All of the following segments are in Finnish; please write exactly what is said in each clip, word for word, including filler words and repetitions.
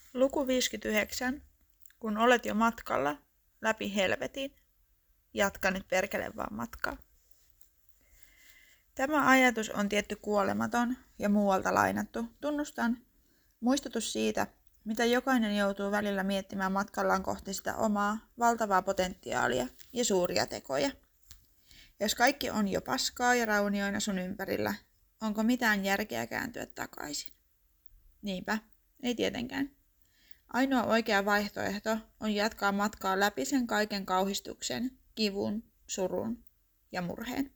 Luku viisikymmentäyhdeksän. Kun olet jo matkalla läpi helvetin, jatka nyt perkele vaan matkaa. Tämä ajatus on tietty kuolematon ja muualta lainattu. Tunnustan muistutus siitä, mitä jokainen joutuu välillä miettimään matkallaan kohti sitä omaa valtavaa potentiaalia ja suuria tekoja. Jos kaikki on jo paskaa ja raunioina sun ympärillä, onko mitään järkeä kääntyä takaisin? Niinpä, ei tietenkään. Ainoa oikea vaihtoehto on jatkaa matkaa läpi sen kaiken kauhistuksen, kivun, surun ja murheen.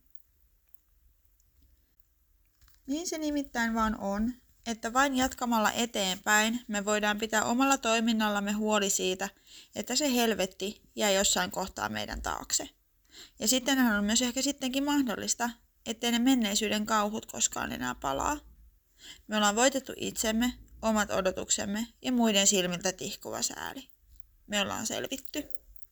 Niin se nimittäin vaan on, että vain jatkamalla eteenpäin me voidaan pitää omalla toiminnallamme huoli siitä, että se helvetti jää jossain kohtaa meidän taakse. Ja sittenhän on myös ehkä sittenkin mahdollista, ettei ne menneisyyden kauhut koskaan enää palaa. Me ollaan voitettu itsemme, omat odotuksemme ja muiden silmiltä tihkuva sääli. Me ollaan selvitty.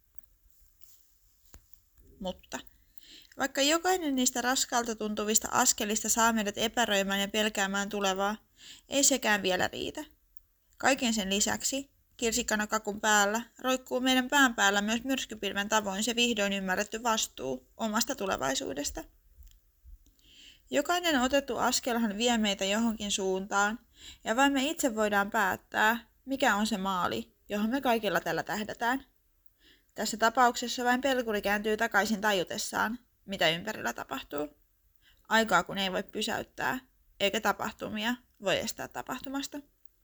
Mutta vaikka jokainen niistä raskaalta tuntuvista askelista saa meidät epäröimään ja pelkäämään tulevaa, ei sekään vielä riitä. Kaiken sen lisäksi, kirsikkana kakun päällä, roikkuu meidän pään päällä myös myrskypilven tavoin se vihdoin ymmärretty vastuu omasta tulevaisuudesta. Jokainen otettu askelhan vie meitä johonkin suuntaan, ja vain me itse voidaan päättää, mikä on se maali, johon me kaikilla tällä tähdätään. Tässä tapauksessa vain pelkuri kääntyy takaisin tajutessaan, mitä ympärillä tapahtuu. Aikaa kun ei voi pysäyttää, eikä tapahtumia voi estää tapahtumasta.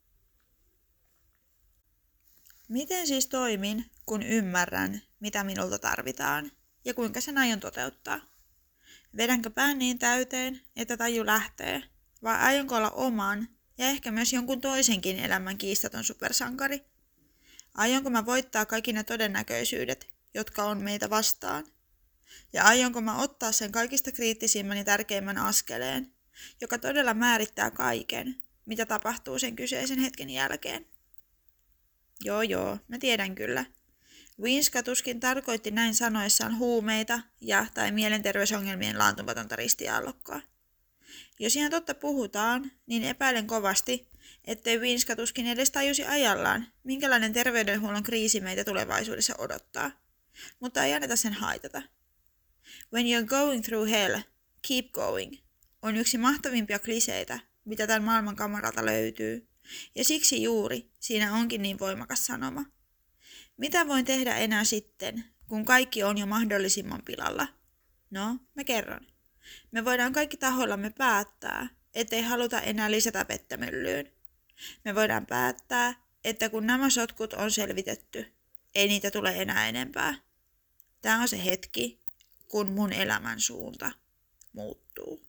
Miten siis toimin, kun ymmärrän, mitä minulta tarvitaan, ja kuinka sen aion toteuttaa? Vedänkö pään niin täyteen, että taju lähtee, vai aionko olla oman ja ehkä myös jonkun toisenkin elämän kiistaton supersankari? Aionko mä voittaa kaikki ne todennäköisyydet, jotka on meitä vastaan? Ja aionko mä ottaa sen kaikista kriittisimmän ja tärkeimmän askeleen, joka todella määrittää kaiken, mitä tapahtuu sen kyseisen hetken jälkeen? Joo joo, mä tiedän kyllä. Winska tuskin tarkoitti näin sanoessaan huumeita ja tai mielenterveysongelmien laantumatonta ristiaallokkoa. Jos ihan totta puhutaan, niin epäilen kovasti, ettei Winska tuskin edes tajusi ajallaan, minkälainen terveydenhuollon kriisi meitä tulevaisuudessa odottaa. Mutta ei anneta sen haitata. When you're going through hell, keep going on yksi mahtavimpia kliseitä, mitä tämän maailman kamaralta löytyy. Ja siksi juuri siinä onkin niin voimakas sanoma. Mitä voin tehdä enää sitten, kun kaikki on jo mahdollisimman pilalla? No, mä kerron. Me voidaan kaikki tahoillamme päättää, ettei haluta enää lisätä vettä myllyyn. Me voidaan päättää, että kun nämä sotkut on selvitetty, ei niitä tule enää enempää. Tämä on se hetki, kun mun elämän suunta muuttuu.